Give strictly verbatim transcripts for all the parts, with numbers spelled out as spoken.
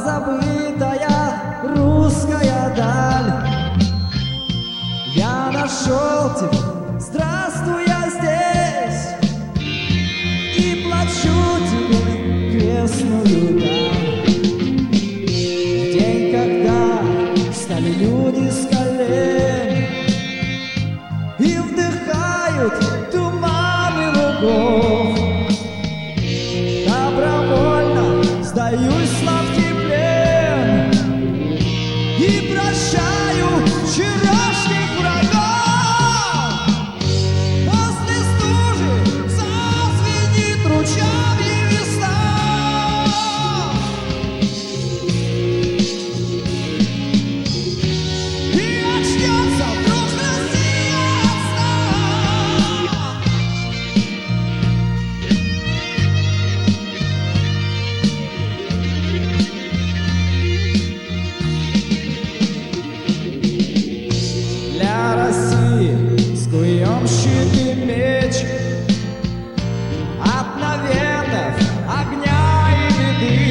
позабытая русская даль. Я нашел тебя, здравствуй, я здесь, и плачу тебе крестную дань. В день, когда стали люди с колен и вдыхают туманы лугов, добровольно сдаюсь в сладкий плен и прощаю вчерашних врагов. После стужи зазвенит ручьями весна, и очнется вдруг Россия от сна. Для России скуем щит и меч от наветов огня и беды.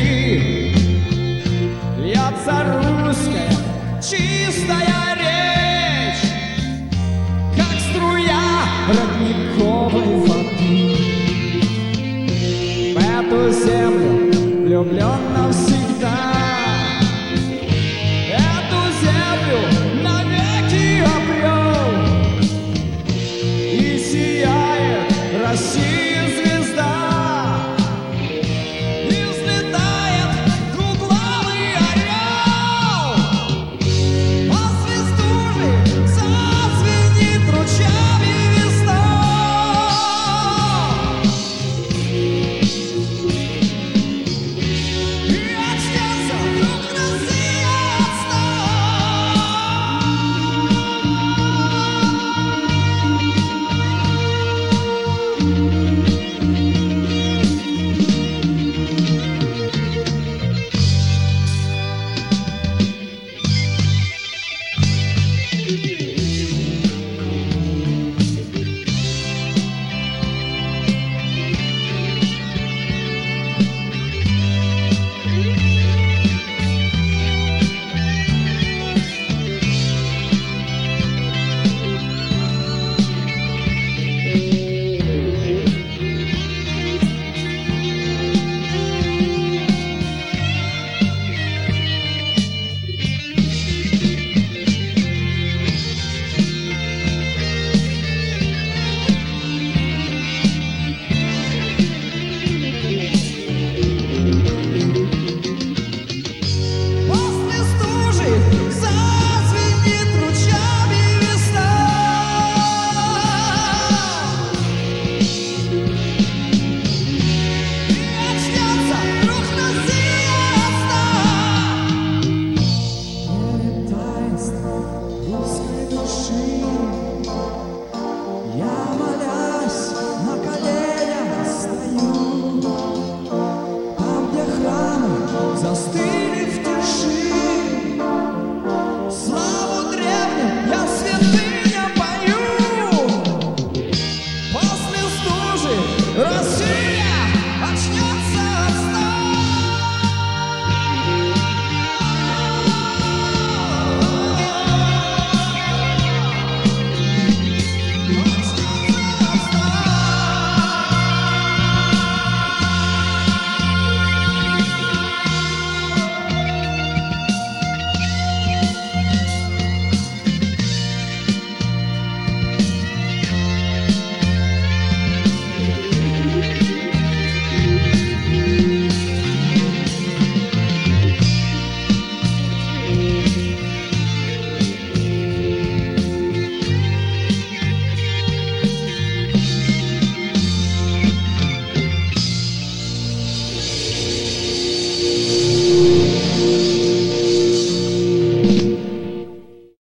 Льется русская чистая речь, как струя родниковой воды. В эту землю влюблен навсегда, эту землю навеки обрел, и сияет Россия звезда, и взлетает двуглавый орел. После стужи зазвенит ручьями весна, и очнется вдруг Россия от сна. После стужи зазвенит ручьями весна, и очнется вдруг Россия от сна. Перед таинством русской души я, молясь, на коленях стою, там, где храмы застыли в тиши. Славу древним я, святыня, пою. После стужи Россия